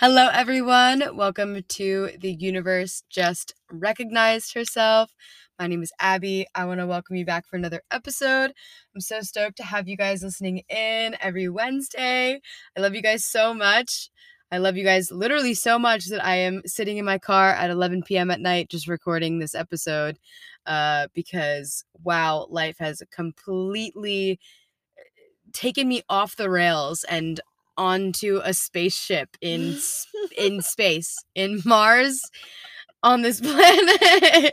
Hello, everyone. Welcome to The Universe Just Recognized Herself. My name is Abby. I want to welcome you back for another episode. I'm so stoked to have you guys listening in every Wednesday. I love you guys so much. I love you guys literally so much that I am sitting in my car at 11 p.m. at night just recording this episode because, wow, life has completely taken me off the rails and onto a spaceship in space, in Mars, on this planet.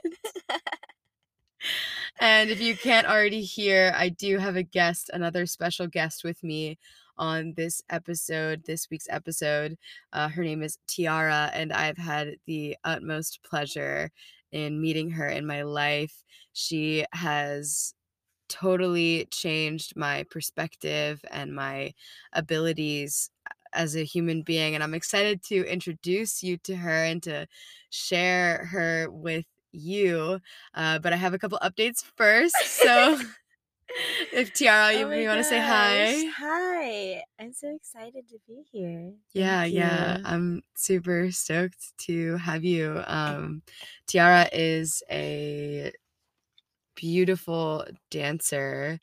And if you can't already hear, I do have a guest, another special guest with me on this week's episode. Her name is Tiara, and I've had the utmost pleasure in meeting her in my life. She has totally changed my perspective and my abilities as a human being, and I'm excited to introduce you to her and to share her with you, but I have a couple updates first. So if Tiara, you want to say hi? Hi, I'm so excited to be here. Yeah, I'm super stoked to have you. Tiara is a beautiful dancer.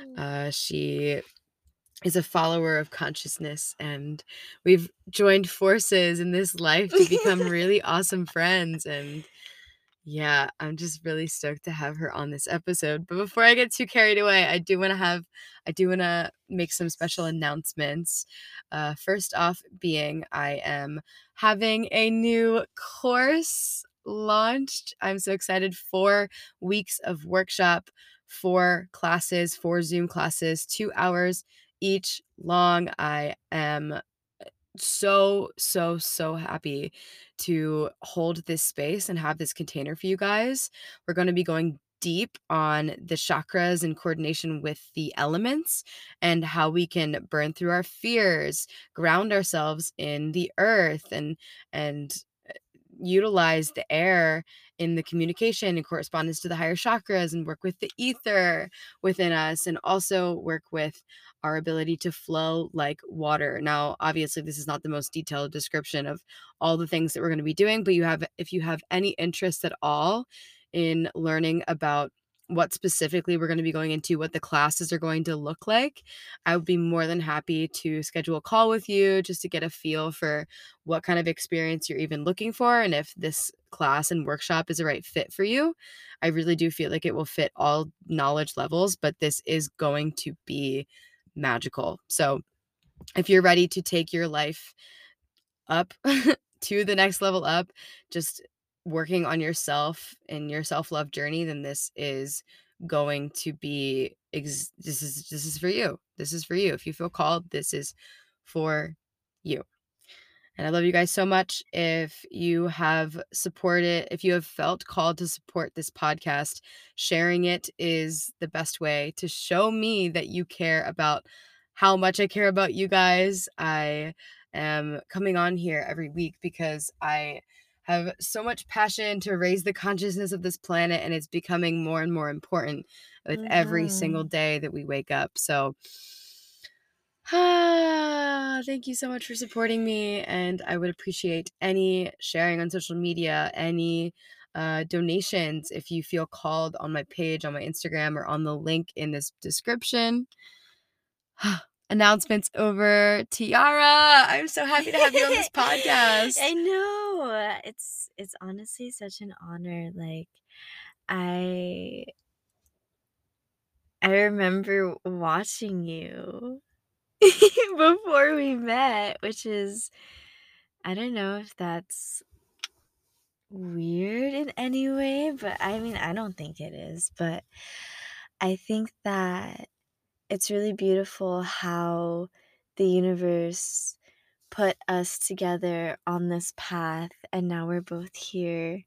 She is a follower of consciousness, and we've joined forces in this life to become really awesome friends. And yeah, I'm just really stoked to have her on this episode. But before I get too carried away, I do want to make some special announcements. First off being I am having a new course launched. I'm so excited. 4 weeks of workshop, 4 classes, 4 Zoom classes, 2 hours each long. I am so happy to hold this space and have this container for you guys. We're going to be going deep on the chakras in coordination with the elements and how we can burn through our fears, ground ourselves in the earth, and utilize the air in the communication and correspondence to the higher chakras, and work with the ether within us, and also work with our ability to flow like water. Now, obviously, this is not the most detailed description of all the things that we're going to be doing, but if you have any interest at all in learning about what specifically we're going to be going into, what the classes are going to look like, I would be more than happy to schedule a call with you just to get a feel for what kind of experience you're even looking for, and if this class and workshop is the right fit for you. I really do feel like it will fit all knowledge levels, but this is going to be magical. So if you're ready to take your life up to the next level up, just working on yourself and your self-love journey, then this is going to be this is for you. This is for you. If you feel called, this is for you. And I love you guys so much. If you have felt called to support this podcast, sharing it is the best way to show me that you care about how much I care about you guys. I am coming on here every week because I have so much passion to raise the consciousness of this planet, and it's becoming more and more important with every single day that we wake up. So thank you so much for supporting me, and I would appreciate any sharing on social media, any donations if you feel called, on my page, on my Instagram, or on the link in this description. Announcements over. Tiara, I'm so happy to have you on this podcast. I know. It's honestly such an honor. Like, I remember watching you before we met, which is, I don't know if that's weird in any way, but I mean, I don't think it is, but I think that it's really beautiful how the universe put us together on this path, and now we're both here.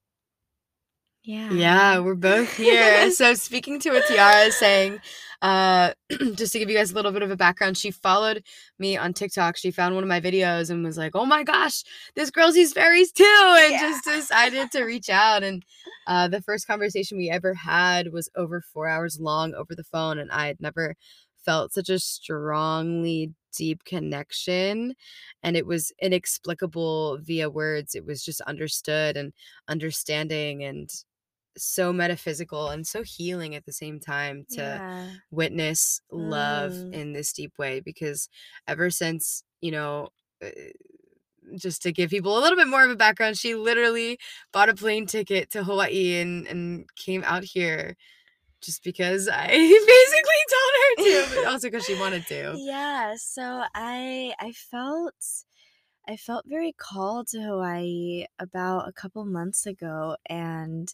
Yeah, we're both here. So speaking to what Tiara is saying, just to give you guys a little bit of a background, she followed me on TikTok. She found one of my videos and was like, oh my gosh, this girl sees fairies too, and just decided to reach out. And the first conversation we ever had was over 4 hours long over the phone, and I had never felt such a strongly deep connection, and it was inexplicable via words. It was just understood and understanding, and so metaphysical and so healing at the same time to Yeah. witness love Mm. in this deep way. Because ever since, uh, just to give people a little bit more of a background, she literally bought a plane ticket to Hawaii and came out here just because I basically told her to, but also because she wanted to. Yeah, so I felt very called to Hawaii about a couple months ago, and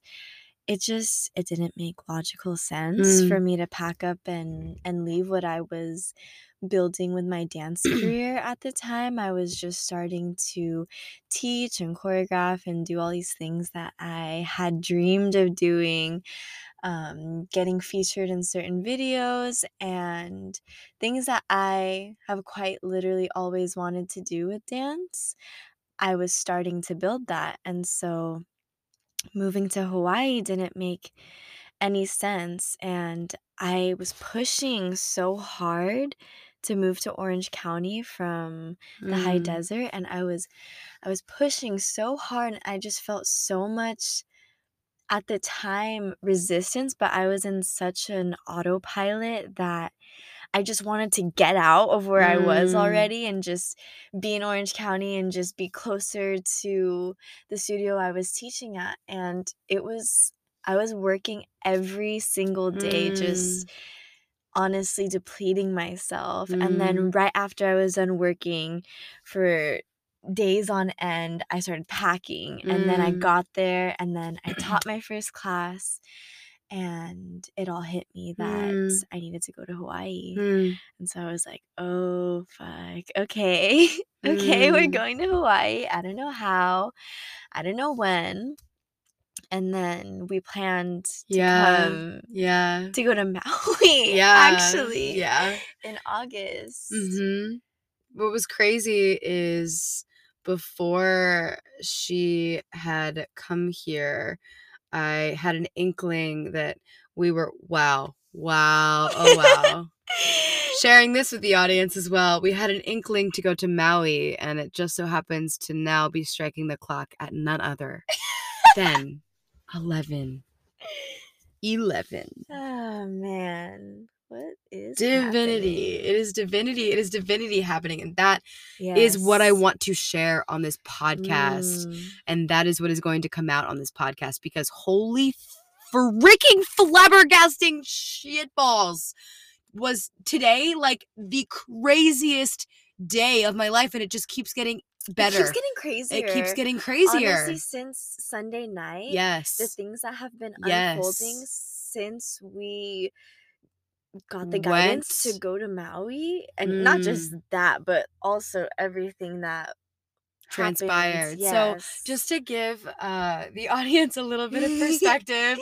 it didn't make logical sense for Mm. me to pack up and leave what I was building with my dance career at the time. I was just starting to teach and choreograph and do all these things that I had dreamed of doing, getting featured in certain videos and things that I have quite literally always wanted to do with dance. I was starting to build that. And so moving to Hawaii didn't make any sense. And I was pushing so hard to move to Orange County from the high Mm. desert. And I was pushing so hard, and I just felt so much at the time resistance, but I was in such an autopilot that I just wanted to get out of where I was Mm. already and just be in Orange County and just be closer to the studio I was teaching at. And I was working every single day, Mm. just honestly depleting myself. And Mm. then right after I was done working for days on end, I started packing. And then I Mm. got there and then I taught my first class. And it all hit me that Mm. I needed to go to Hawaii. Mm. And so I was like, "Oh, fuck. Okay. Okay, we're Mm. going to Hawaii. I don't know how. I don't know when." And then we planned Yeah. Yeah. to go to Maui, Yeah. actually, Yeah. in August. Mhm. What was crazy is before she had come here, I had an inkling that we were wow. Wow. Oh, wow. Sharing this with the audience as well, we had an inkling to go to Maui, and it just so happens to now be striking the clock at none other than 11:11. Oh, man. What is Divinity. It happening? is divinity. It is divinity happening. And that is what I Yes. want to share on this podcast. Mm. And that is what is going to come out on this podcast, because holy freaking flabbergasting shitballs, was today like the craziest day of my life, and it just keeps getting It keeps better. getting It keeps crazier. getting Honestly, crazier. since Sunday night, the Yes. things that have been unfolding Yes. since we got the guidance to Went. go to Maui, and not just Mm. that, but also everything that happened. Transpired. So Yes. just to give the audience a little bit of perspective,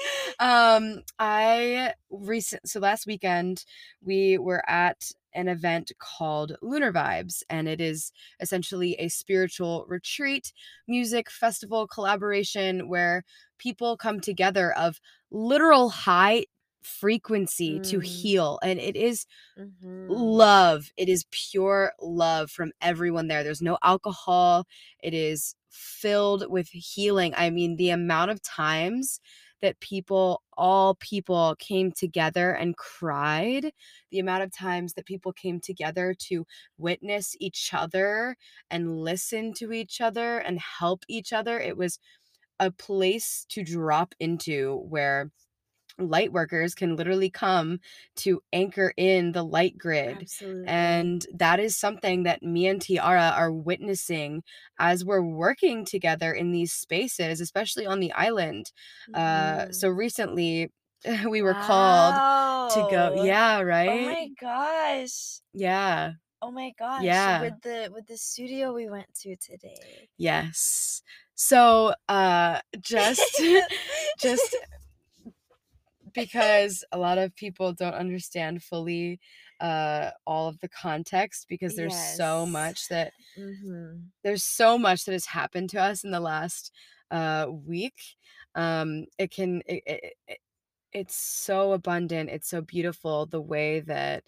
so last weekend we were at an event called Lunar Vibes, and it is essentially a spiritual retreat, music festival collaboration where people come together of literal high frequency to Mm. heal, and it is Mhm. love. It is pure love from everyone there. There's no alcohol. It is filled with healing. I mean, the amount of times that all people came together and cried, the amount of times that people came together to witness each other and listen to each other and help each other. It was a place to drop into where light workers can literally come to anchor in the light grid. Absolutely. And that is something that me and Tiara are witnessing as we're working together in these spaces, especially on the island. So Mhm. recently we were called to go. Wow. Yeah, Oh right? my gosh. Yeah. Oh my gosh, Yeah. with the studio we went to today. Yes. So just just because a lot of people don't understand fully all of the context, because Yes. Mhm. there's so much that has happened to us in the last week. It can it's so abundant, it's so beautiful the way that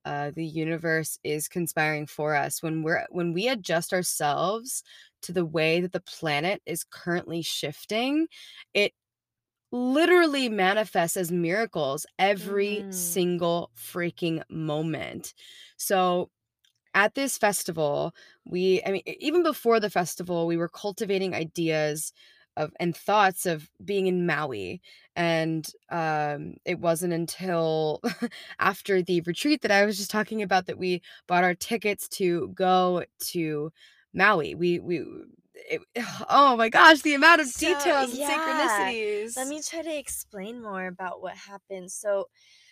the universe is conspiring for us. When we adjust ourselves to the way that the planet is currently shifting, it literally manifests as miracles every Mhm. single freaking moment. So at this festival, I mean, even before the festival, we were cultivating ideas of and thoughts of being in Maui. And it wasn't until after the retreat that I was just talking about that we bought our tickets to go to Maui. Oh my gosh, the amount of So, details and yeah, let synchronicities. me try to explain more about what happened. So,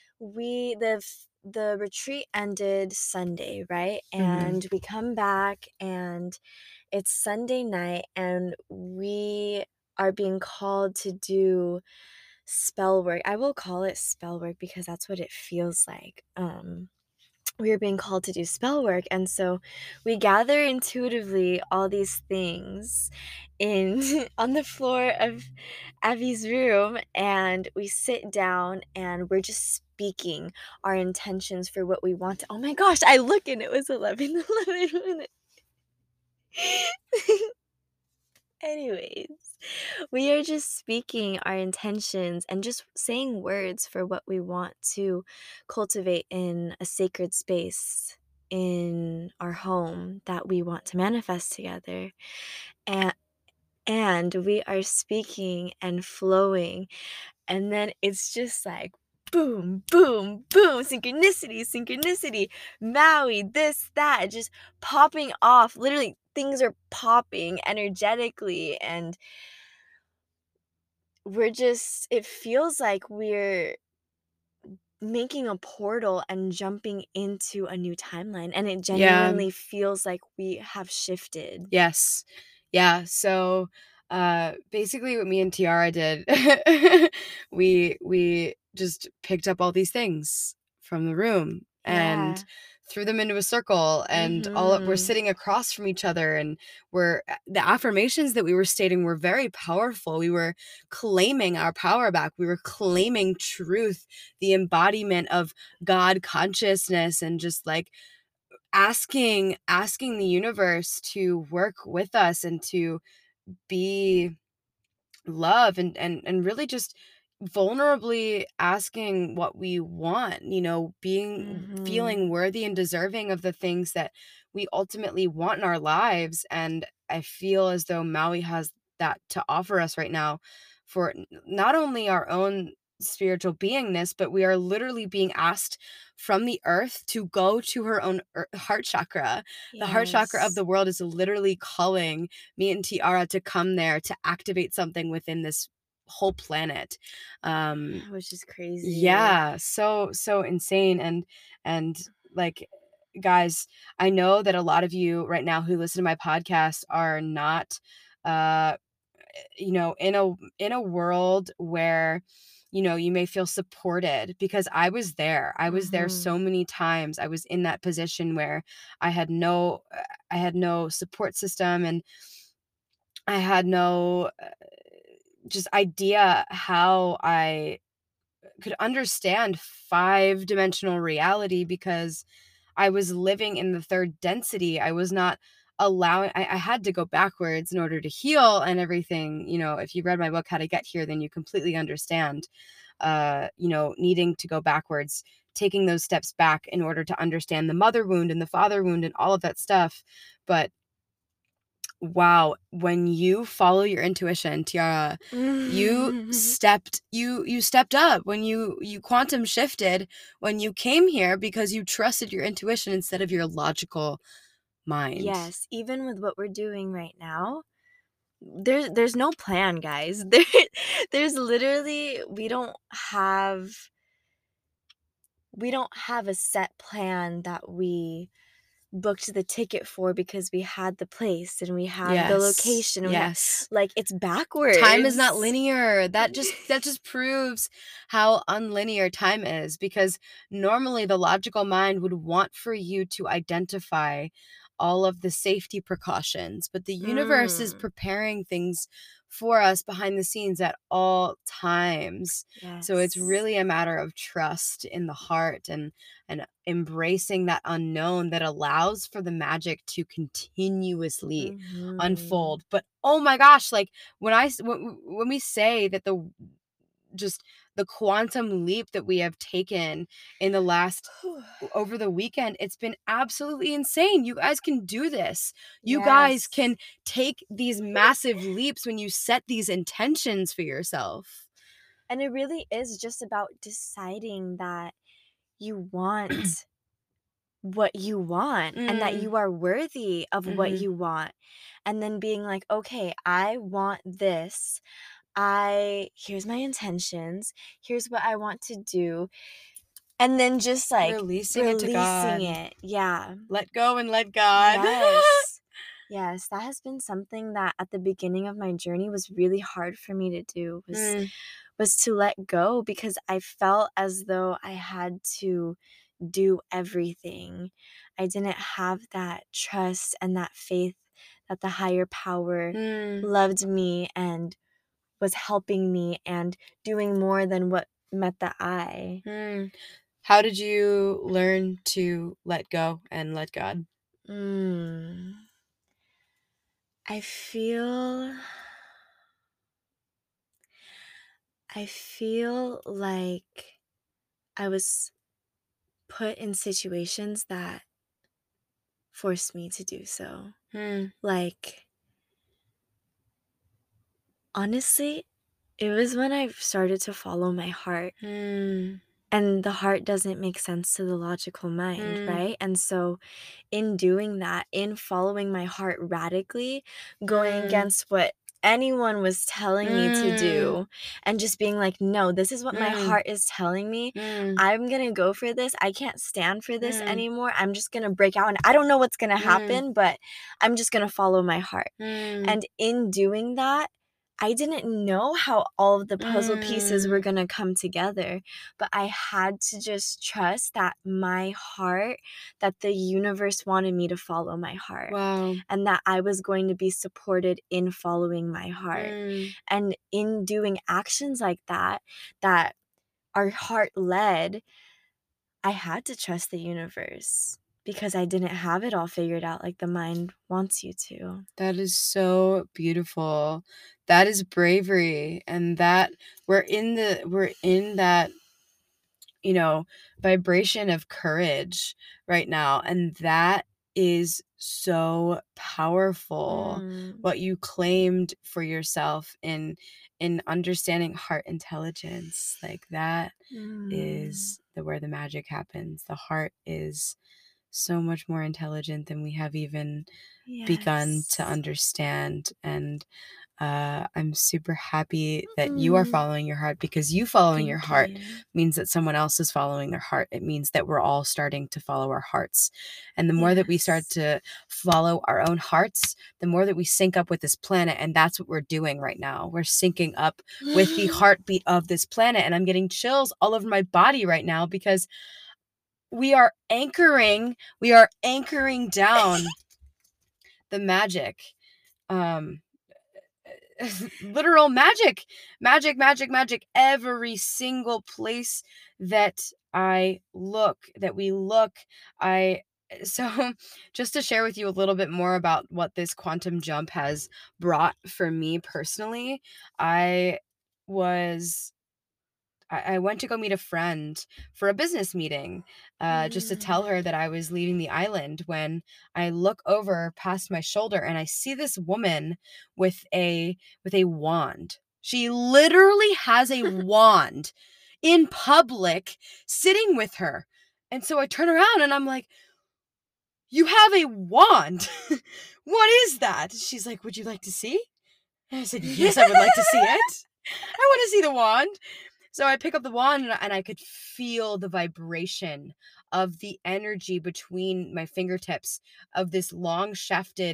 the retreat ended Sunday, right? Mhm. And we come back and it's Sunday night and we are being called to do spell work. I will call it spell work because that's what it feels like. We are being called to do spell work, and so we gather intuitively all these things in on the floor of Abby's room, and we sit down and we're just speaking our intentions for what we want. Oh my gosh, I look and it was 11 Anyways, we are just speaking our intentions and just saying words for what we want to cultivate in a sacred space in our home that we want to manifest together. And and we are speaking and flowing, and then it's just like boom, boom, boom, synchronicity, synchronicity, Maui, this, that, just popping off. Literally, things are popping energetically, and it feels like we're making a portal and jumping into a new timeline. And it Yeah. genuinely feels like we have shifted. Yes. Yeah, so, basically what me and Tiara did, we just picked up all these things from the room and Yeah. threw them into a circle, and all we're Mm-hmm. sitting across from each other, and the affirmations that we were stating were very powerful. We were claiming our power back. We were claiming truth, the embodiment of God consciousness, and just, like, asking the universe to work with us and to be love, and really just vulnerably asking what we want, being Mm-hmm. feeling worthy and deserving of the things that we ultimately want in our lives. And I feel as though Maui has that to offer us right now for not only our own spiritual beingness, but we are literally being asked from the earth to go to her own heart chakra. The heart chakra of Yes. the world is literally calling me and Tiara to come there to activate something within this whole planet. Um, Which is crazy. yeah, so insane. And like, guys, I know that a lot of you right now who listen to my podcast are not uh in a world where you may feel supported, because I was there Mm-hmm. so many times. I was in that position where I had no I had no support system, and I had no just idea how I could understand five-dimensional reality, because I was living in the third density. I was not allowing I had to go backwards in order to heal and everything. If you read my book, How to Get Here, then you completely understand, needing to go backwards, taking those steps back in order to understand the mother wound and the father wound and all of that stuff. But wow, when you follow your intuition, Tiara, you stepped up, when you quantum shifted when you came here, because you trusted your intuition instead of your logical mind. Yes, even with what we're doing right now, there's no plan, guys. There's literally we don't have a set plan that we booked the ticket for because we had the place and we had the Yes. location and we had Yes. like it's Time is not backwards. linear. That just proves how unlinear time is, because normally the logical mind would want for you to identify all of the safety precautions, but the universe is Mm. preparing things for us behind the scenes at all times. So it's Yes. really a matter of trust in the heart and embracing that unknown that allows for the magic to continuously Mhm. unfold. But oh my gosh, like when we say that just the quantum leap that we have taken in the last over the weekend, it's been absolutely insane. You guys can do this. You guys Yes. can take these massive leaps when you set these intentions for yourself. And it really is just about deciding that you want what you want and that Mm, you are worthy of what mhm, you want. And then being like, okay, I want this. I here's my intentions. Here's what I want to do. And then just like releasing it to releasing God. it. Yeah. Let go and let God. Yes. Yes, that has been something that at the beginning of my journey was really hard for me to do Mm, was to let go because I felt as though I had to do everything. I didn't have that trust and that faith that the higher power mm, loved me and was helping me and doing more than what met the eye. mm. How did you learn to let go and let God? Mm. I feel I feel like I was put in situations that forced me to do so. Mm, Like, honestly, it was when I started to follow my heart. mm, And the heart doesn't make sense to the logical mind, mm, right? And so, in doing that, in following my heart radically, going mm, against what anyone was telling me to mm, do, and just being like, no, this is what my mm, heart is telling me. mm, I'm gonna go for this. I can't stand for this mm, anymore. I'm just gonna break out. And I don't know what's gonna mm, happen, but I'm just gonna follow my heart. mm, And in doing that, I didn't know how all of the puzzle pieces were mm. gonna come together, but I had to just trust that my heart, that the universe wanted me to follow my heart, Wow. and that I was going to be supported in following my heart. Mm. And in doing actions like that, that are heart led, I had to trust the universe because I didn't have it all figured out like the mind wants you to. That is so beautiful. That is bravery, and that we're in that, you know, vibration of courage right now, and that is so powerful, Mm. what you claimed for yourself in understanding heart intelligence. Like, that Mm. is where the magic happens. The heart is so much more intelligent than we have even begun to Yes. understand. And I'm super happy that you are Mm. following your heart, because you following your Thank heart you. means that someone else is following their heart. It means that we're all starting to follow our hearts. And the more that we start Yes. to follow our own hearts, the more that we sync up with this planet. And that's what we're doing right now. We're syncing up with the heartbeat of this planet. And I'm getting chills all over my body right now, because we are anchoring down the magic. Um, Literal magic, magic, magic, magic. Every single place that we look, I so just to share with you a little bit more about what this quantum jump has brought for me personally. I was I went to go meet a friend for a business meeting, just to tell Mm. her that I was leaving the island, when I look over past my shoulder and I see this woman with a wand. She literally has a wand in public sitting with her. And so I turn around and I'm like, "You have a wand. What is that?" She's like, "Would you like to see?" And I said, "Yes, I would like to see it. I want to see the wand." So I pick up the wand, and I could feel the vibration of the energy between my fingertips of this long shafted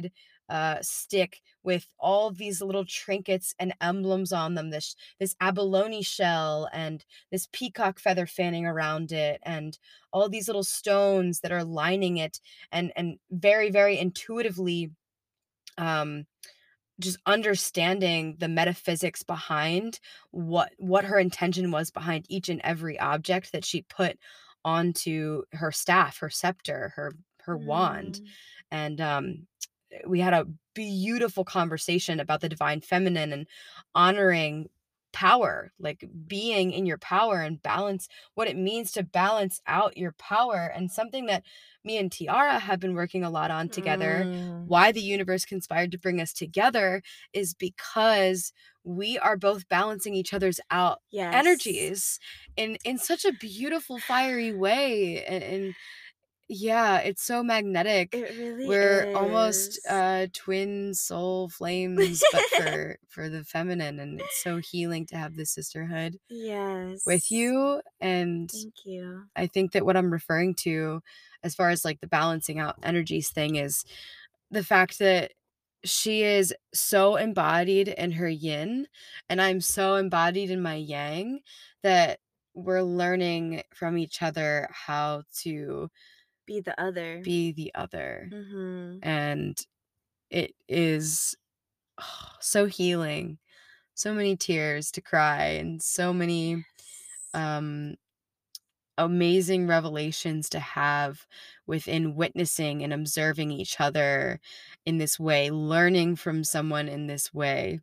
stick with all of these little trinkets and emblems on them. This abalone shell and this peacock feather fanning around it, and all these little stones that are lining it, and very, very intuitively, um, just understanding the metaphysics behind what her intention was behind each and every object that she put onto her staff, her scepter, her wand. Mm. And we had a beautiful conversation about the divine feminine and honoring power, like being in your power and balance, what it means to balance out your power. And something that me and Tiara have been working a lot on together, Mm. why the universe conspired to bring us together, is because we are both balancing each other's out Yes. energies in such a beautiful fiery way. And yeah, it's so magnetic. It really We're almost is. twin soul flames, but for the feminine, and it's so healing to have this sisterhood with Yes. you. And Thank you. I think that what I'm referring to as far as like the balancing out energies thing is the fact that she is so embodied in her yin and I'm so embodied in my yang, that we're learning from each other how to Be the other. be the other. Mhm. And it is so healing. So many tears to cry and so many Yes. um amazing revelations to have within witnessing and observing each other in this way, learning from someone in this way.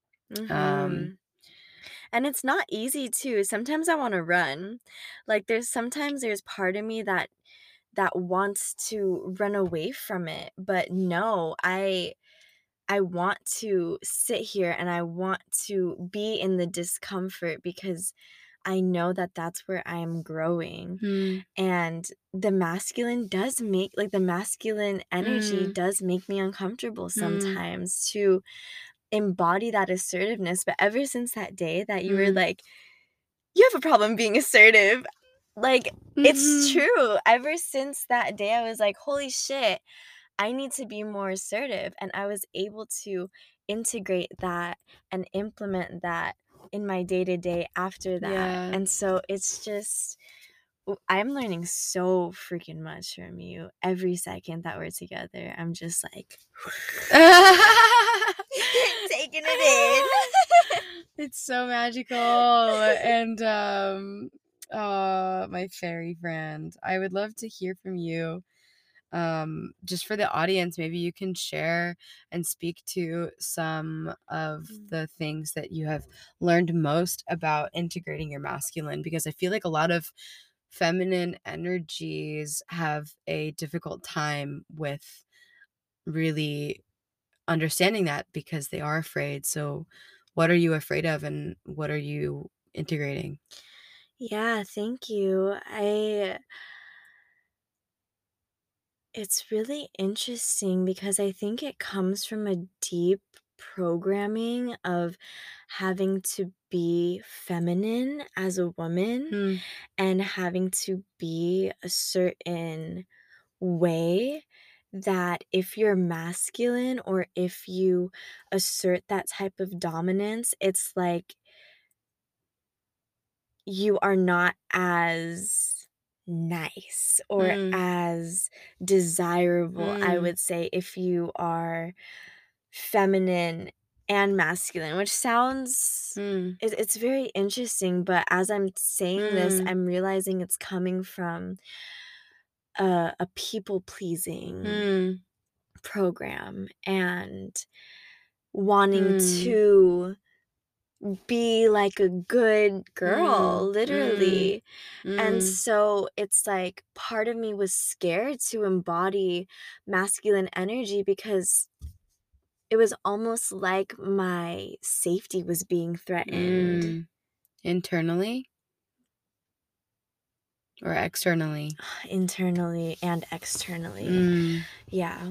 Um Mhm. And it's not easy too. Sometimes I wanna run. Like, there's part of me that wants to run away from it, but no, I want to sit here and I want to be in the discomfort because I know that that's where I am growing. mm, And the masculine energy mm, does make me uncomfortable mm, sometimes to embody that assertiveness. But ever since that day that you were mm, like, "You have a problem being assertive," like, it's mhm. true. Ever since that day, I was like, "Holy shit, I need to be more assertive," and I was able to integrate that and implement that in my day-to-day after that, Yeah. and so it's just I'm learning so freaking much from you every second that we're together. I'm just like taking it in. It's so magical. And oh, my fairy friend, I would love to hear from you. Just for the audience, maybe you can share and speak to some of Mm. the things that you have learned most about integrating your masculine, because I feel like a lot of feminine energies have a difficult time with really understanding that because they are afraid. So, what are you afraid of and what are you integrating? Yeah, thank you. I It's really interesting because I think it comes from a deep programming of having to be feminine as a woman Hmm. and having to be a certain way that if you're masculine or if you assert that type of dominance, it's like you are not as nice or Hmm. as desirable, I Hmm. would say, if you are feminine and masculine, which sounds Hmm. it's very interesting, but as I'm saying this, Hmm. I'm realizing it's coming from a people-pleasing Hmm. program and wanting Hmm. to be like a good girl, Hmm. Hmm. literally. And Hmm. so it's like part of me was scared to embody masculine energy because it was almost like my safety was being threatened Hmm. Internally or externally? internally and externally. Hmm. Yeah,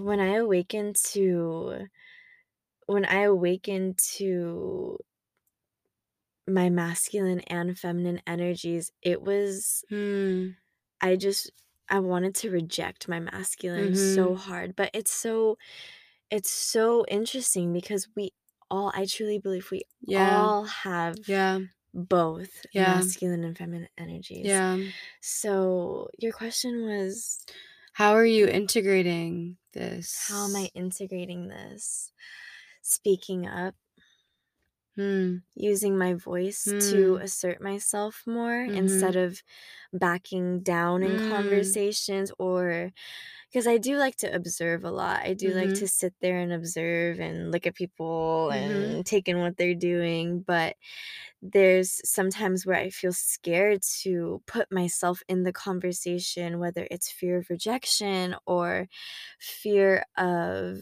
when I awakened to my masculine and feminine energies, it was Hmm. I just I wanted to reject my masculine so Mhm. hard, but it's so it's so interesting because I truly believe we Yeah. all have Yeah. both Yeah. masculine and feminine energies. Yeah. So your question was, How are you integrating how am I this? integrating this? Speaking up, Hmm. using my voice to Hmm. assert myself more instead Mhm. of backing down in Mm. conversations, or because I do like to observe a lot. I do like to Mhm. sit there and observe and look at people Mhm. and take in what they're doing, but there's sometimes where I feel scared to put myself in the conversation, whether it's fear of rejection or fear of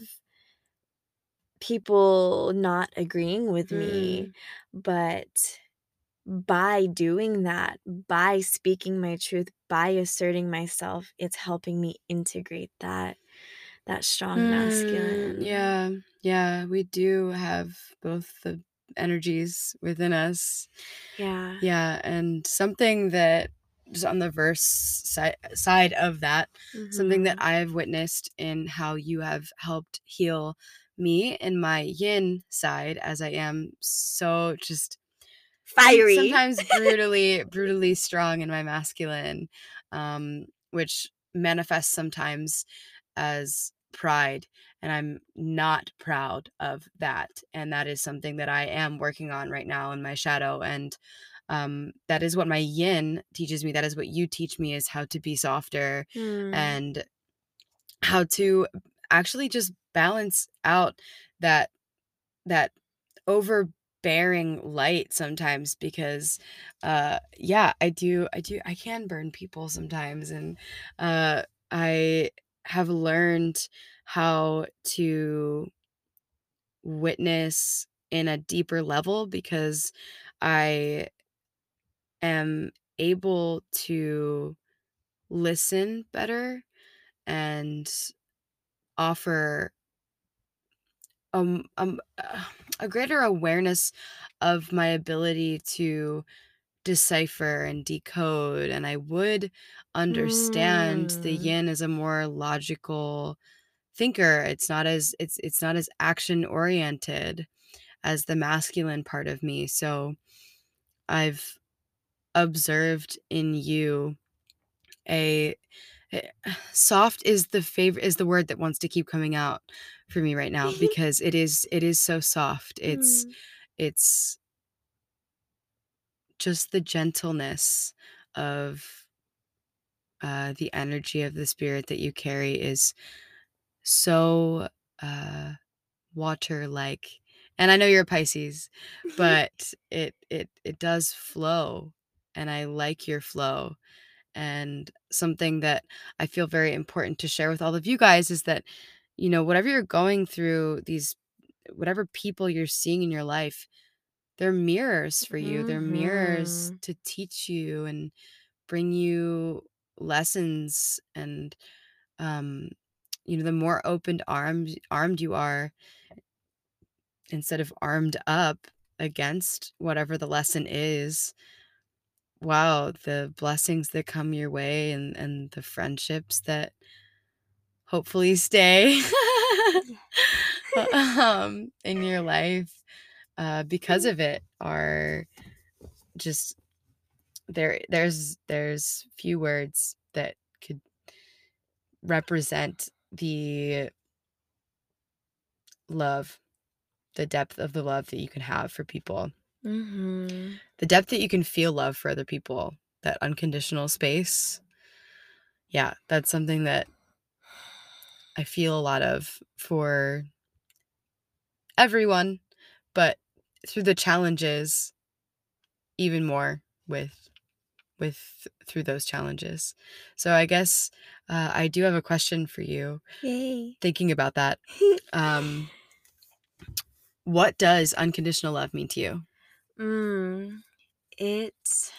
people not agreeing with me. Mm. But by doing that, by speaking my truth, by asserting myself, it's helping me integrate that strong masculine. Yeah. Yeah, we do have both the energies within us. Yeah. Yeah, and something that just on the side of that, something that Mhm. I've witnessed in how you have helped heal me in my yin side, as I am so just Fiery. sometimes brutally strong in my masculine, which manifests sometimes as pride, and I'm not proud of that, and that is something that I am working on right now in my shadow, and that is what my yin teaches me. That is what you teach me, is how to be softer Hmm. and how to actually just balance out that that overbearing light sometimes, because yeah, I can burn people sometimes, and I have learned how to witness in a deeper level, because I am able to listen better and offer a greater awareness of my ability to decipher and decode, and I would understand the Hmm. yin as a more logical thinker. It's not as action oriented as the masculine part of me. So I've observed in you a eh, soft is the word that wants to keep coming out for me right now, because it is so soft. Hmm. It's just the gentleness of the energy of the spirit that you carry is so uh, water like. And I know you're a Pisces, but it does flow, and I like your flow. And something that I feel very important to share with all of you guys is that, whatever you're going through, whatever people you're seeing in your life, they're mirrors for you. They're mirrors Mhm. to teach you and bring you lessons, and um the more armed you are, instead of armed up against whatever the lesson is, wow, the blessings that come your way, and the friendships that hopefully stay in your life because of it are just there's few words that could represent the love, the depth of the love that you can have for people, Mhm. the depth that you can feel love for other people, that unconditional space. Yeah, that's something that I feel a lot of for everyone, but through the challenges, even more through those challenges. So I guess I do have a question for you. Yay. Thinking about that, um, what does unconditional love mean to you? Mm, it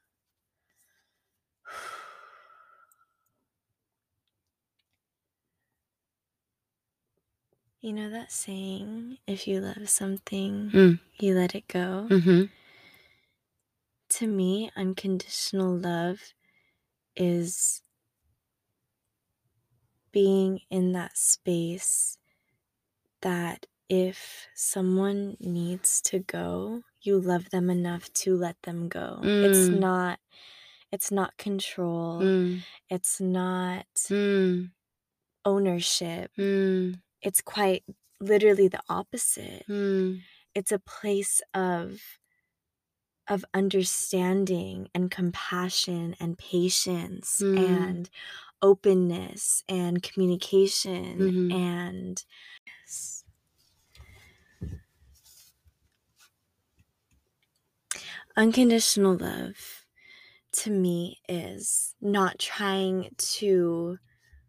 you know that saying, if you love something, Mm, you let it go? mhm, To me, unconditional love is being in that space that if someone needs to go, you love them enough to let them go. It's Mm. not control. Mm. It's not Mm. ownership. Mm. It's quite literally the opposite. Mm. It's a place of understanding and compassion and patience Mm. and openness and communication Mhm. and yes. Unconditional love to me is not trying to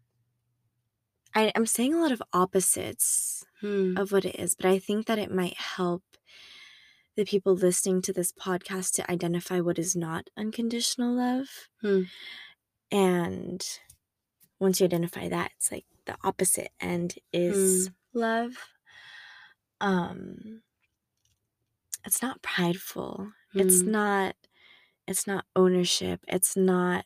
I'm saying a lot of opposites Mm. of what it is, but I think that it might help the people listening to this podcast to identify what is not unconditional love. Mm. And once you identify that, it's like the opposite end is Mm. love. Um it's not prideful. Mm. It's not ownership. It's not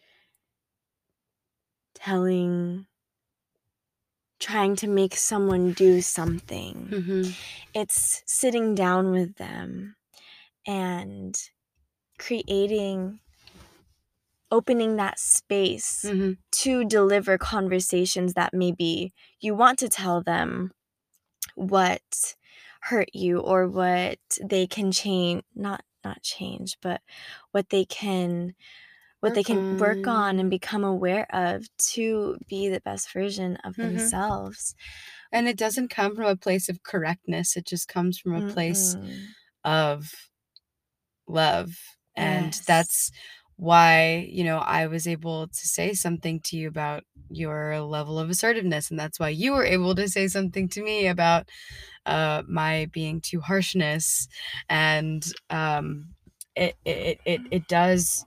telling trying to make someone do something. Mhm. It's sitting down with them and creating opening that space Mhm. to deliver conversations that maybe you want to tell them what hurt you or what they can change not change, but what they can Work work on and on. become aware of to be the best version of Mhm. themselves. And it doesn't come from a place of correctness, it just comes from a place Mm-mm. of love, and Yes. that's why, I was able to say something to you about your level of assertiveness, and that's why you were able to say something to me about, my being too harshness, and, it does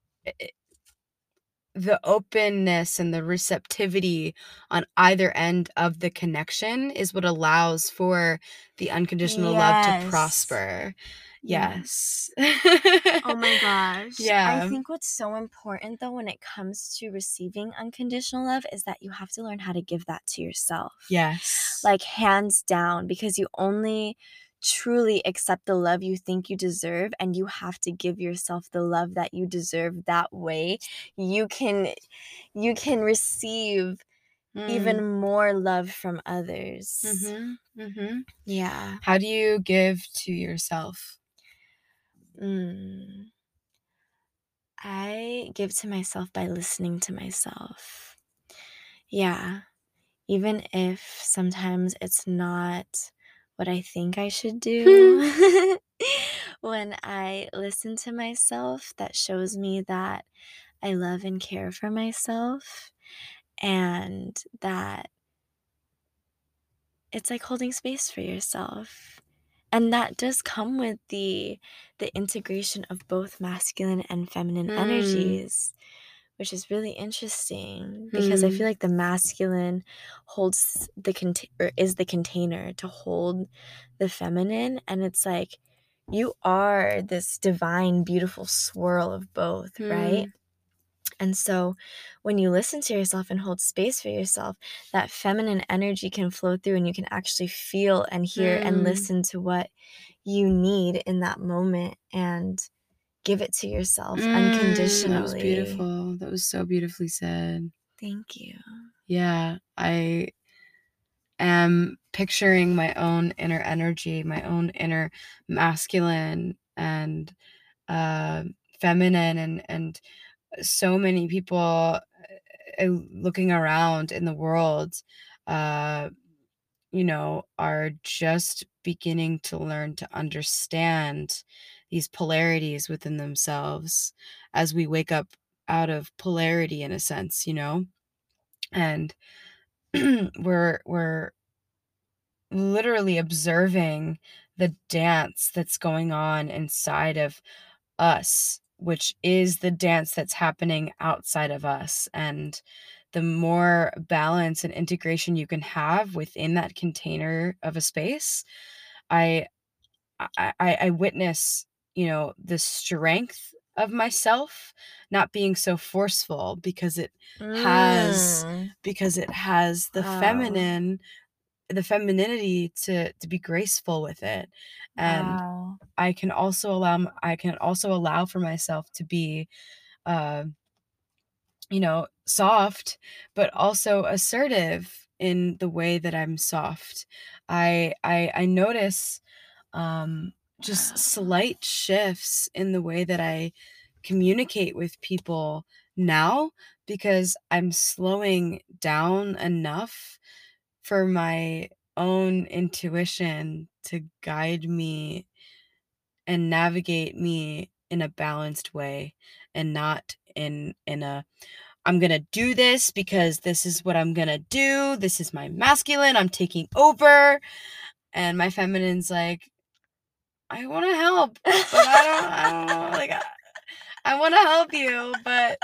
the openness and the receptivity on either end of the connection is what allows for the unconditional love to Yes. prosper. Yes. Yes. Oh my gosh. I Yeah. think what's so important though when it comes to receiving unconditional love is that you have to learn how to give that to yourself. Yes. Like hands down, because you only truly accept the love you think you deserve, and you have to give yourself the love that you deserve. That way you can receive Mm. even more love from others. Mhm. Mhm. Yeah. How do you give to yourself? Mm. I give to myself by listening to myself. Yeah. Even if sometimes it's not what I think I should do. When I listen to myself, that shows me that I love and care for myself, and that it's like holding space for yourself. And that does come with the integration of both masculine and feminine Mm. energies, which is really interesting because I feel Mm. like the masculine holds or is the container to hold the feminine, and it's like you are this divine beautiful swirl of both, right? Mm. And so when you listen to yourself and hold space for yourself, that feminine energy can flow through, and you can actually feel and hear and Mm. listen to what you need in that moment and give it to yourself That was unconditionally. beautiful. That was so beautifully said. Thank you. Yeah, I am picturing my own inner energy, my own inner masculine and uh, feminine, and so many people looking around in the world, uh, are just beginning to learn to understand these polarities within themselves as we wake up out of polarity in a sense, and we're literally observing the dance that's going on inside of us, which is the dance that's happening outside of us. And the more balance and integration you can have within that container of a space, I I witness, the strength of myself not being so forceful, because it has Mm. because it has the Oh. feminine the femininity to be graceful with it. And Wow. I can also allow for myself to be, uh, soft, but also assertive in the way that I'm soft. I notice, just slight shifts in the way that I communicate with people now, because I'm slowing down enough for my own intuition to guide me and navigate me in a balanced way, and not in a, I'm gonna do this because this is what I'm gonna do. This is my masculine. I'm taking over. And my feminine's like, I want to help, but I don't know. Like, I want to help you, but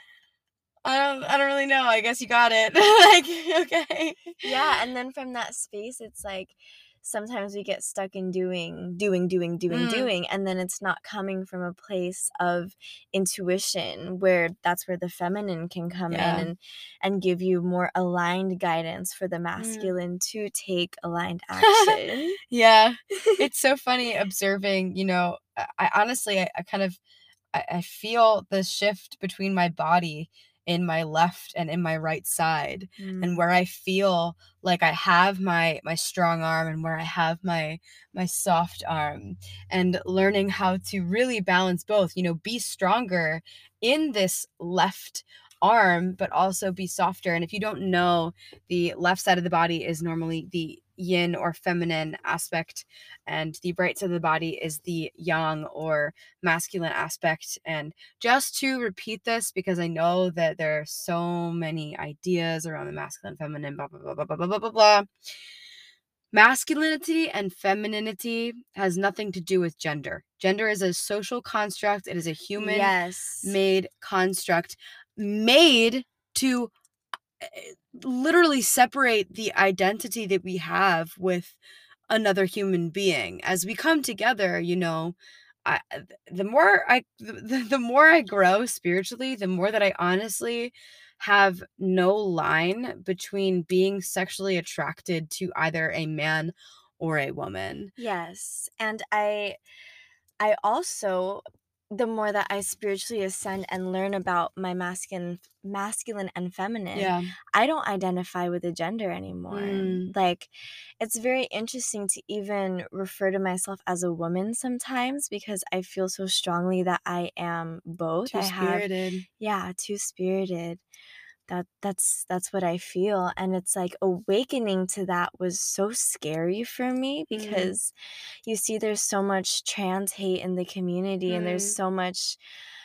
I don't really know. I guess you got it. Like, okay. Yeah, and then from that space, it's like sometimes we get stuck in Mm, doing, and then it's not coming from a place of intuition where that's where the feminine can come in yeah. and give you more aligned guidance for the Mm. masculine to take aligned action. Yeah. It's so funny observing, I honestly, I kind of, I feel the shift between my body in my left and in my right side, and Mm. where I feel like I have my strong arm and where I have my soft arm, and learning how to really balance both, be stronger in this left arm, but also be softer. And if you don't know, the left side of the body is normally the yin or feminine aspect, and the right side of the body is the yang or masculine aspect. And just to repeat this, because I know that there are so many ideas around the masculine, feminine, blah, blah, blah, blah, blah, blah, blah, blah, blah. Masculinity and femininity has nothing to do with gender. Gender is a social construct. It is a human Yes. made construct made to literally separate the identity that we have with another human being. As we come together, the more I grow spiritually, the more that I honestly have no line between being sexually attracted to either a man or a woman. Yes. And I also, the more that I spiritually ascend and learn about my masculine and feminine, Yeah. I don't identify with a gender anymore. Mm, Like, it's very interesting to even refer to myself as a woman sometimes because I feel so strongly that I am both. too I have, spirited. yeah, two-spirited. That's what I feel, and it's like awakening to that was so scary for me Mm, because you see there's so much trans hate in the community, and there's mm. so much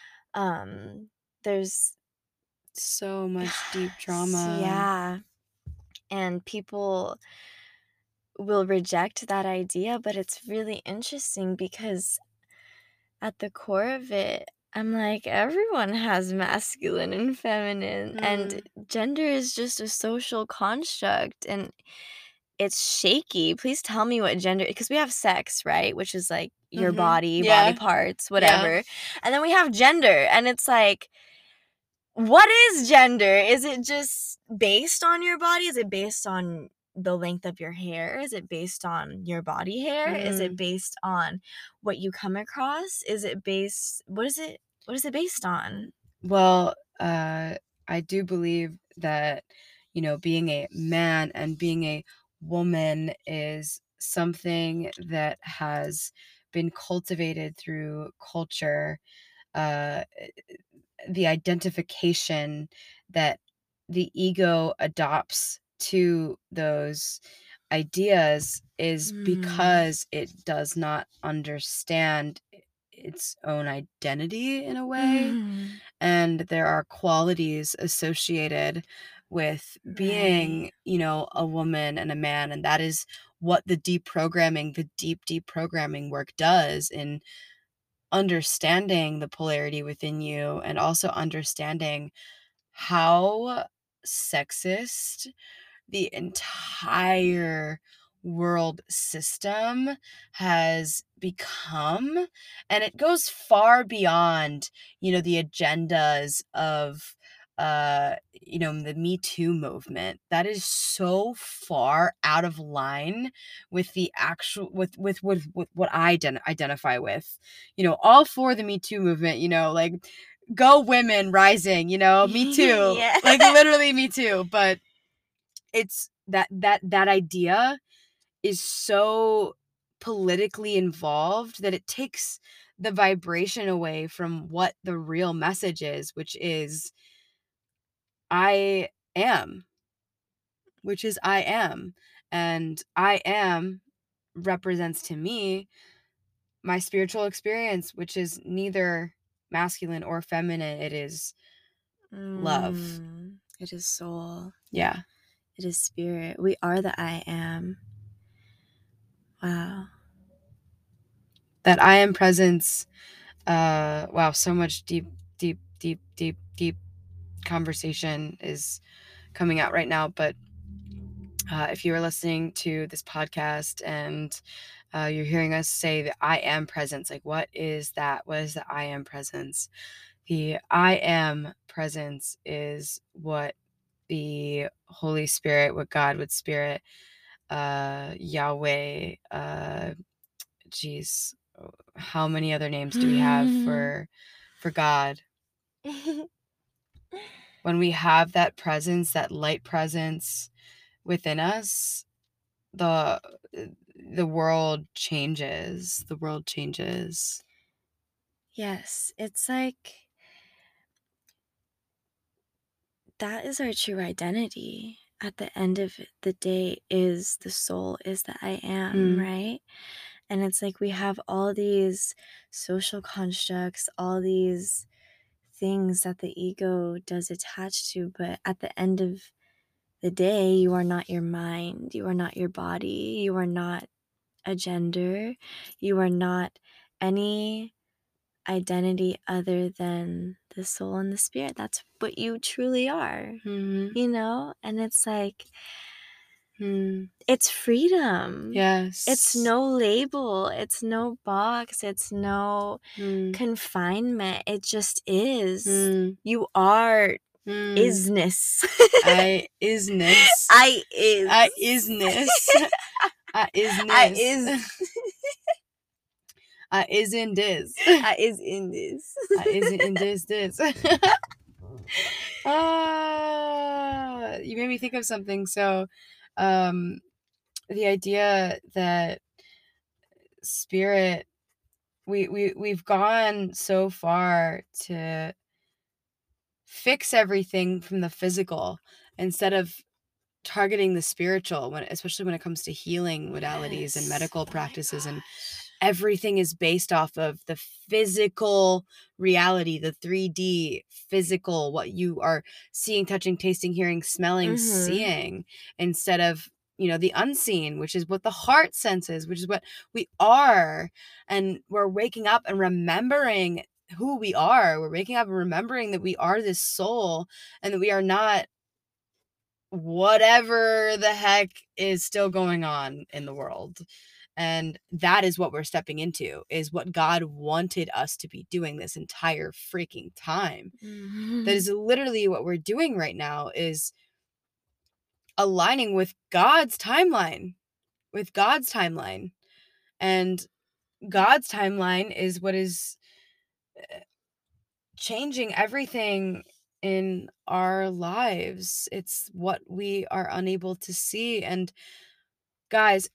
there's So much deep trauma. yeah, and people will reject that idea, but it's really interesting because at the core of it, I'm like, everyone has masculine and feminine, and Mm, gender is just a social construct and it's shaky. Please tell me what gender, because we have sex, right? Which is like your mhm. body Yeah, parts, yeah. whatever. And then we have gender, and it's like, what is gender? Is it just based on your body? Is it based on the length of your hair? Is it based on your body hair? Is it Mm. based on what you come across? Is it based what is it based on? Well, I do believe that, being a man and being a woman is something that has been cultivated through culture. Uh, the identification that the ego adopts to those ideas is Mm. because it does not understand its own identity in a way. Mhm. And there are qualities associated with Right. being, a woman and a man. And that is what the deep deprogramming work does in understanding the polarity within you, and also understanding how sexist the entire world system has become. And it goes far beyond, the agendas of the Me Too movement. That is so far out of line with the actual with what I identify with. All for the Me Too movement, like go women rising, me too. Yeah. Like literally me too. But it's that idea is so politically involved that it takes the vibration away from what the real message is, which is I am, I am. And I am represents to me my spiritual experience, which is neither masculine or feminine. It is love. It is soul. Yeah. It is spirit. We are the I am. Wow. That I am presence. Wow, so much deep conversation is coming out right now. But if you are listening to this podcast and you're hearing us say the I am presence, like what is that? What is the I am presence? The I am presence is what the Holy Spirit, what God, what Spirit, Yahweh, geez, how many other names do we have for God? When we have that presence, that light presence within us, the world changes. The world changes. Yes, it's like that is our true identity. At the end of the day is the soul, is the I am, right? And it's like we have all these social constructs, all these things that the ego does attach to, but at the end of the day, you are not your mind, you are not your body, you are not a gender, you are not any identity other than the soul and the spirit. That's what you truly are, And it's like, it's freedom. Yes. It's no label, it's no box, it's no confinement. It just is. You are isness. I isness. I is. I isness. I isness. I is. I is in this. I is in this. I is in this. You made me think of something. So, the idea that spirit, we've gone so far to fix everything from the physical instead of targeting the spiritual, especially when it comes to healing modalities and medical practices, and everything is based off of the physical reality, the 3D physical, what you are seeing, touching, tasting, hearing, smelling, seeing, instead of the unseen, which is what the heart senses, which is what we are. And we're waking up and remembering who we are. We're waking up and remembering that we are this soul and that we are not whatever the heck is still going on in the world. And that is what we're stepping into, is what God wanted us to be doing this entire freaking time. That is literally what we're doing right now, is aligning with God's timeline, And God's timeline is what is changing everything in our lives. It's what we are unable to see. And guys,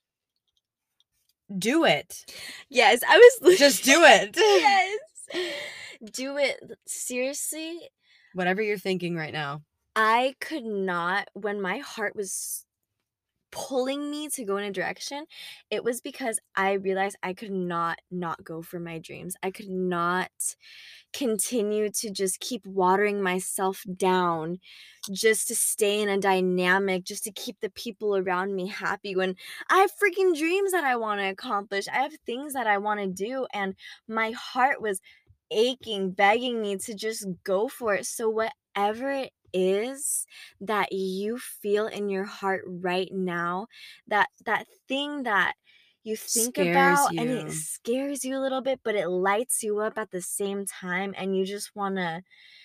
do it. Yes, I was just do it. Yes. Do it. Seriously. Whatever you're thinking right now. I could not, when my heart was pulling me to go in a direction, it was because I realized I could not go for my dreams. I could not continue to just keep watering myself down just to stay in a dynamic, just to keep the people around me happy, when I have freaking dreams that I want to accomplish. I have things that I want to do, and my heart was aching, begging me to just go for it. So whatever it is that you feel in your heart right now, that thing that you think about and it scares you a little bit, but it lights you up at the same time, and you just want to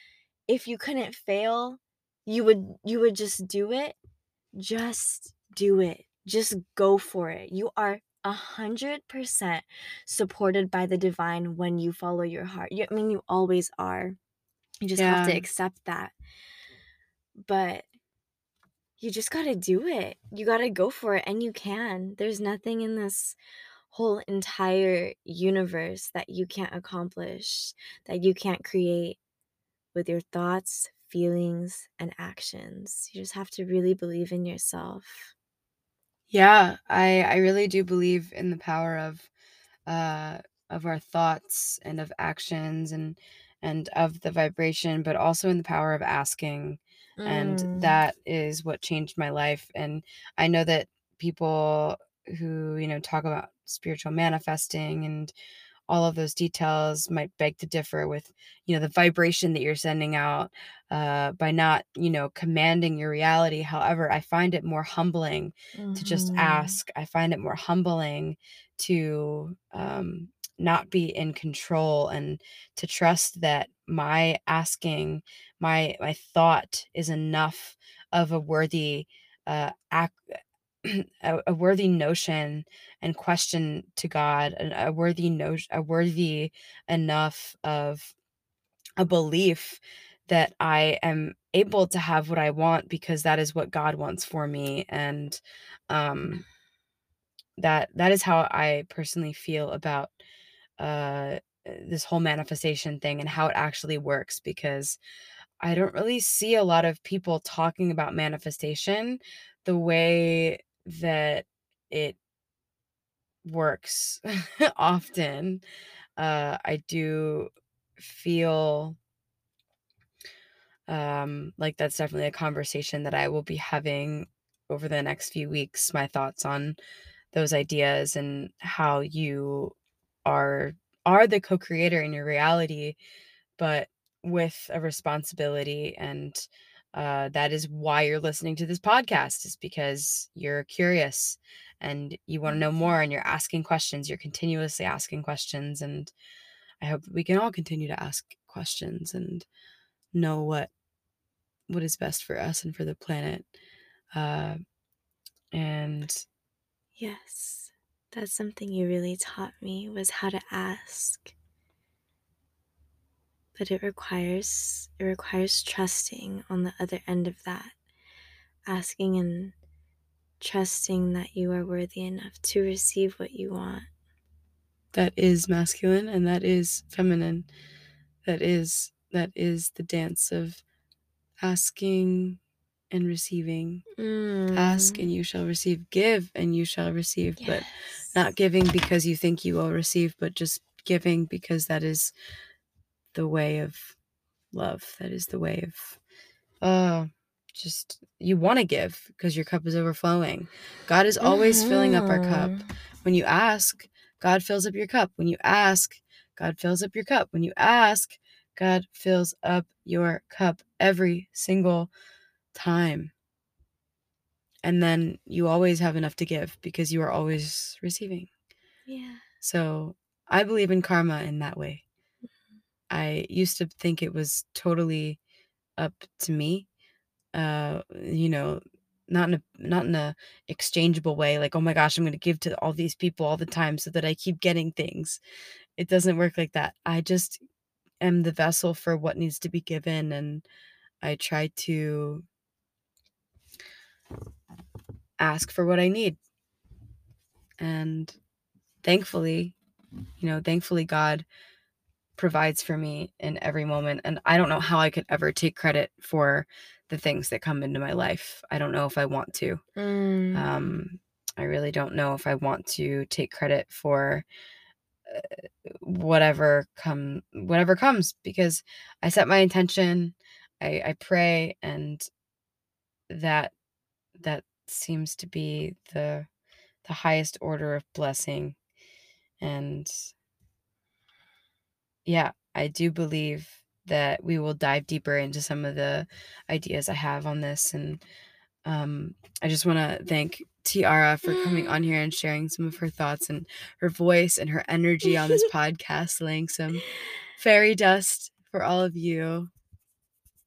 if you couldn't fail, you would just do it. Just do it. Just go for it. You are 100% supported by the divine when you follow your heart. I mean, you always are. You just have to Yeah. accept that. But you just got to do it. You got to go for it, and you can. There's nothing in this whole entire universe that you can't accomplish, that you can't create with your thoughts, feelings, and actions. You just have to really believe in yourself. Yeah, I really do believe in the power uh of our thoughts and of actions and of the vibration, but also in the power of asking. And Mm. that is what changed my life. And I know that people who, talk about spiritual manifesting and all of those details might beg to differ with, the vibration that you're sending out, by not, commanding your reality. However, I find it more humbling to just Mhm. ask. I find it more humbling to, not be in control, and to trust that my asking, my thought is enough of a worthy, act, a worthy notion and question to God, and a worthy notion, a worthy enough of a belief that I am able to have what I want, because that is what God wants for me. And um that is how I personally feel about this whole manifestation thing and how it actually works, because I don't really see a lot of people talking about manifestation the way that it works often. I do feel like that's definitely a conversation that I will be having over the next few weeks, my thoughts on those ideas and how you are are the co-creator in your reality, but with a responsibility. And that is why you're listening to this podcast, is because you're curious and you want to know more, and you're asking questions. You're continuously asking questions. And I hope that we can all continue to ask questions and know what is best for us and for the planet. uh, and Yes. That's something you really taught me, was how to ask. But it requires trusting on the other end of that. Asking and trusting that you are worthy enough to receive what you want. that is masculine and that is feminine. That is the dance of asking and receiving. Ask Mm. and you shall receive. Give and you shall receive. But not Yes. giving because you think you will receive, but just giving because that is the way of love. That is the way of, just, you want to give because your cup is overflowing. God is always filling up our cup. Mhm. When you ask, God fills up your cup. When you ask, God fills up your cup. When you ask, God fills up your cup every single time. And then you always have enough to give because you are always receiving. Yeah. So I believe in karma in that way. I used to think it was totally up to me, not in a exchangeable way, like, oh my gosh, I'm going to give to all these people all the time so that I keep getting things. It doesn't work like that. I just am the vessel for what needs to be given, and I try to ask for what I need. And thankfully, thankfully God provides for me in every moment. And I don't know how I could ever take credit for the things that come into my life. I don't know if I want to. Mm. Um, I really don't know if I want to take credit for whatever comes, because I set my intention, I pray, and that that seems to be the highest order of blessing. And yeah, I do believe that we will dive deeper into some of the ideas I have on this. And I just want to thank Tiara for coming on here and sharing some of her thoughts and her voice and her energy on this podcast, laying some fairy dust for all of you.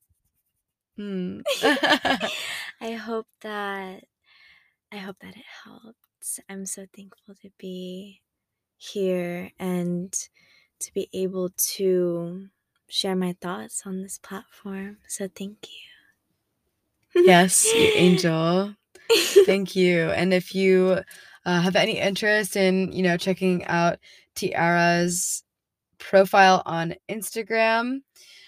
Hmm. I hope that it helped. I'm so thankful to be here and to be able to share my thoughts on this platform. So thank Yes, you you. angel. Thank you. And if you have any interest in, checking out Tiara's profile on Instagram,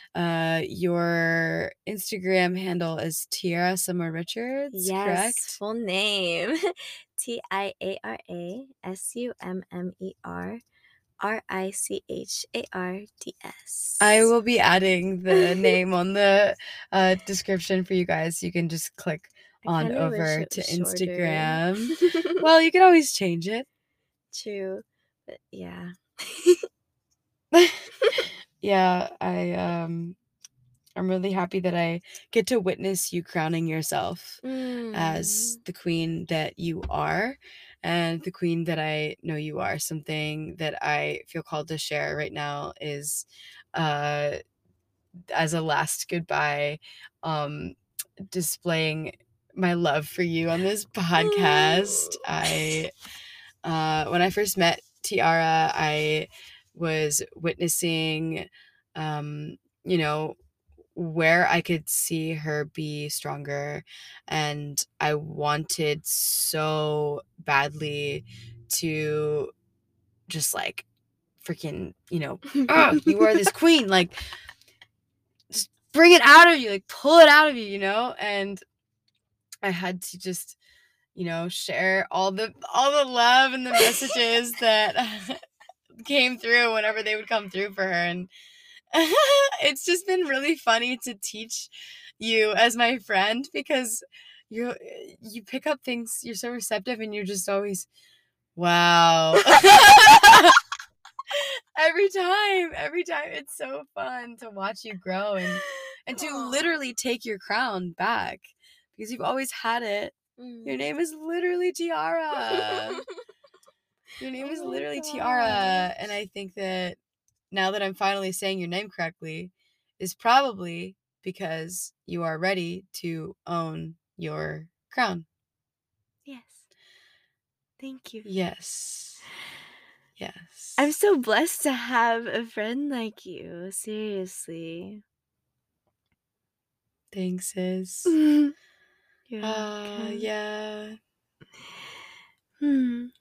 your Instagram handle is Tiara Summer Richards, Yes, correct? full name. TiaraSummerRichards. I will be adding the name on the description for you guys. You can just click I on kind of wish over it to was shorter. Instagram. Well, you can always change it. True. But yeah. Yeah, I'm really happy that I get to witness you crowning yourself as Mm. the queen that you are and the queen that I know you are. Something that I feel called to share right now is uh as a last goodbye, um displaying my love for you on this podcast. When I first met Tiara, I was witnessing, you know, where I could see her be stronger. And I wanted so badly to just like freaking, oh, you are this queen. Like, just bring it out of you, like, pull it out of you, And I had to just, share all the love and the messages that came through whenever they would come through for her. And it's just been really funny to teach you as my friend because you pick up things, you're so receptive, and you're just always, wow. Every time it's so fun to watch you grow and to literally take your crown back because you've always had it. Your name is literally Tiara. Your name Oh is my literally Tiara. And gosh. I think that now that I'm finally saying your name correctly is probably because you are ready to own your crown. Yes. Thank you. Yes. I'm Yes. so blessed to have a friend like you. Seriously. Thanks, sis. You're welcome. Yeah. Hmm.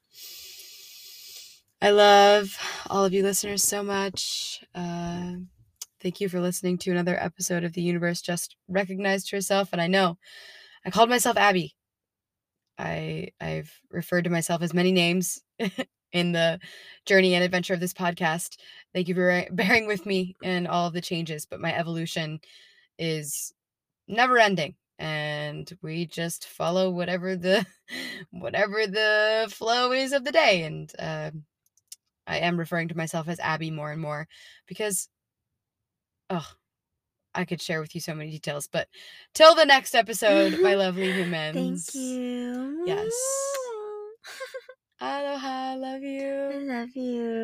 I love all of you listeners so much. Thank you for listening to another episode of The Universe Just Recognized Herself. And I know I called myself Abby. I've referred to myself as many names in the journey and adventure of this podcast. Thank you for bearing with me in all of the changes, but my evolution is never ending. And we just follow whatever the flow is of the day. And I am referring to myself as Abby more and more because, oh, I could share with you so many details. But till the next episode, my lovely Thank humans. you. Yes. Aloha, love I you. love you.